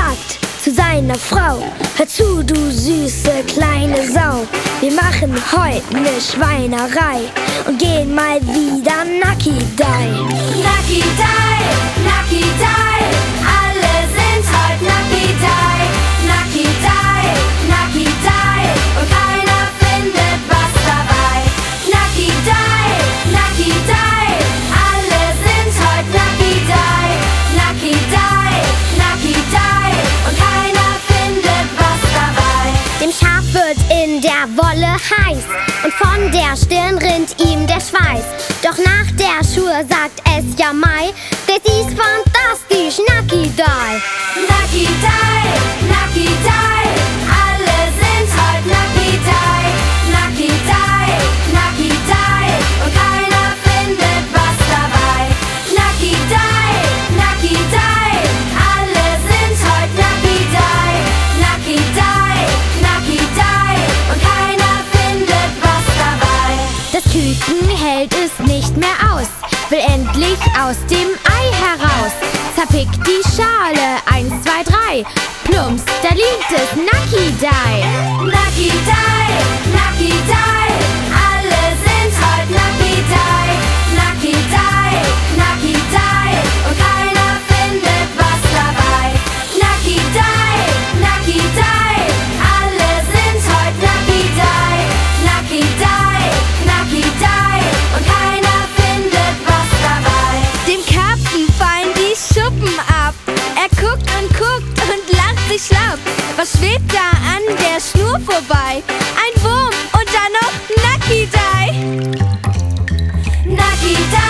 sagt zu seiner Frau: Hör zu, du süße kleine Sau, wir machen heute ne Schweinerei und gehen mal wieder Nucky Die. Nucky Die, Nucky Die, alle sind heute Nucky Die. Nucky Die, Nucky Die, und keiner findet was dabei. Nucky Die, Nucky Die, alle sind heute Nucky Die. Nucky Die, Nucky Die, und keiner findet was dabei. Dem Schaf wird in der Wolle heiß und von der Stirn rinnt ihm der Schweiß. Doch nach der Schuhe sagt es ja Mai: Das ist fantastisch, Nucky Die. Nucky Die, Nucky Die, alle sind heute Nucky Die. Nucky Die, Nucky Die, und keiner findet was dabei. Nucky Die, Nucky Die, alle sind heute Nucky Die. Nucky Die, Nucky Die, und keiner findet was dabei. Das Küken hält es nicht mehr aus, will endlich aus dem Ei heraus. Zerpickt die Schale, 1, 2, 3, plumps, da liegt es, Nucky Die. Nucky Die, Nucky Die, alle sind heute Nucky Die. Nucky Die, Nucky Die, und keiner findet was dabei. Nucky Die, Nucky Die, alle sind heute Nucky Die. Nucky Die, Nucky Die, und keiner findet was dabei. Dem Karpfen fallen die Schuppen ab. Er guckt und lacht sich schlapp. Was schwebt da an der Schnur vorbei? Ein Wurm und dann noch Nucky Die. Nucky Die.